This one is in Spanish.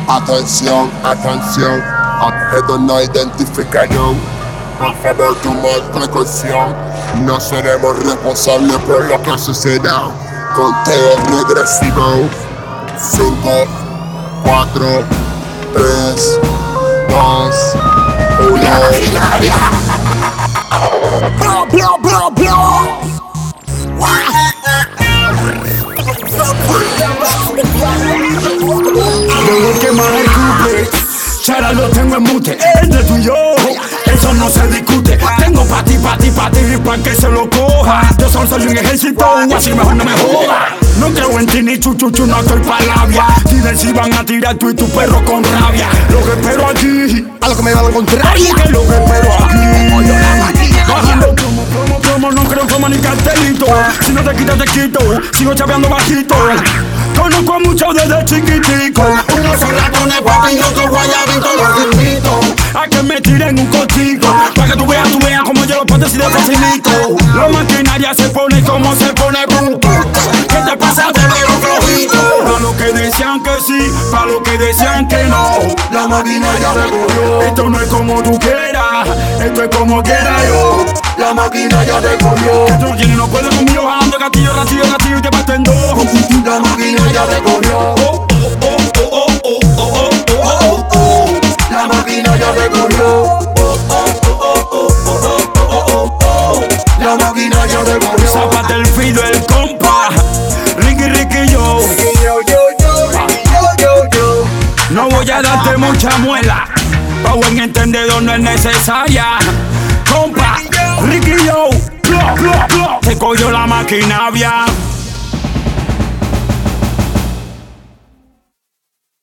Atención, atención, objeto no identificado. Por favor, tomad precaución. No seremos responsables por lo que suceda. Conteo regresivo. 5, 4, 3, 2, 1. Bro, bro, bro, bro. Debo quemar el couple, Chara lo tengo en mute. Entre tú y yo, eso no se discute. Tengo pa' ti, pa' que se lo coja. Yo solo soy un ejército, así mejor no me joda. No creo en ti ni chuchuchu, no estoy pa' labia. Dile si van a tirar tú y tu perro con rabia. Lo que espero aquí, A lo que me va a contrario. que lo que espero aquí. Bajando promo, no creo como ni cartelito. Si no te quitas te quito, sigo chapeando bajito. Conozco a muchos desde chiquitico. Uno son ratones guapos y otro guayabito. Los invito A que me tiren un cochico, pa' que tú veas como yo lo puedo decir de facilito. La maquinaria se pone como se pone boom. ¿Qué te pasa? Te veo flojito. Pa' lo que decían que sí, pa' lo que decían que no. la maquinaria de cogió. Esto no es como tú quieras, esto es como quiera yo. La maquinaria de cogió. Esto no tiene, no puede conmigo bajando gatillo, gatillo, gatillo y te parto en dos. La maquinaria de cogió. La maquinaria de cogió. La maquinaria de cogió. Zapate el fido, el compa, Ricky yo. No voy a darte mucha muela, pa' buen entendedor no es necesaria. Compa, Ricky yo, te cogió la maquinaria.